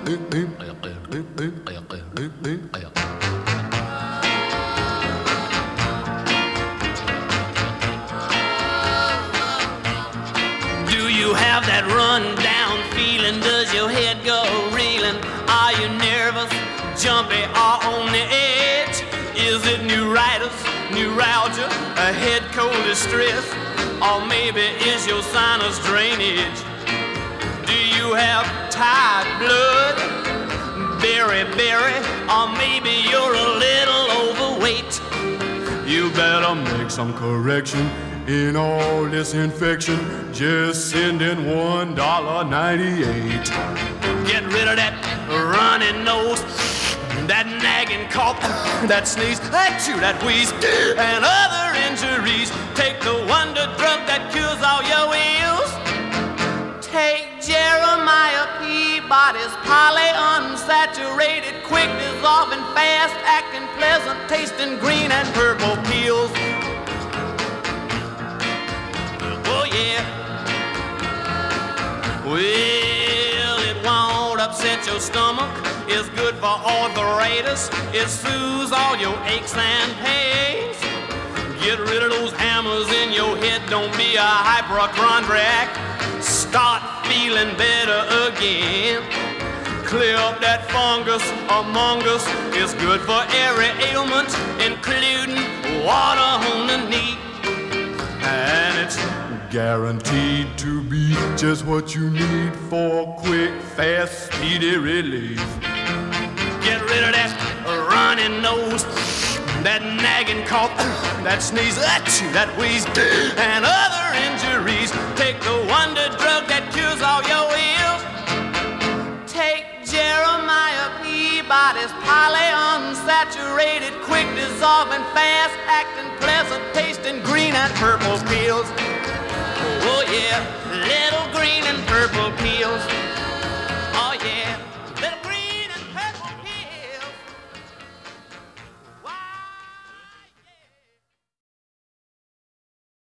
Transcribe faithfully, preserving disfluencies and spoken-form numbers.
Do you have that run-down feeling? Does your head go reeling? Are you nervous, jumpy, or on the edge? Is it neuritis, neuralgia, a head cold distress? Or maybe is your sinus drainage? Do you have tired blood, beriberi, or maybe you're a little overweight? You better make some correction in all this infection. Just send in one dollar ninety-eight. Get rid of that running nose, that nagging cough, that sneeze, that chew, that wheeze, and other injuries. Take the wonder drug that cures all your ills. Take Jeremiah Peabody's polyunsaturated, quick dissolving, fast acting, pleasant tasting green and purple pills. Oh yeah. Well, it won't upset your stomach. It's good for arthritis. It soothes all your aches and pains. Get rid of those hammers in your head. Don't be a hypochondriac. Start feeling better again. Clear up that fungus among us. It's good for every ailment, including water on the knee. And it's guaranteed to be just what you need for quick, fast, speedy relief. Get rid of that running nose, that nagging cough, that sneeze, that chew, that wheeze, and other injuries. Take the wonder drug that cures all your ills. Take Jeremiah Peabody's polyunsaturated, quick dissolving, fast acting, pleasant tasting green and purple pills. Oh yeah.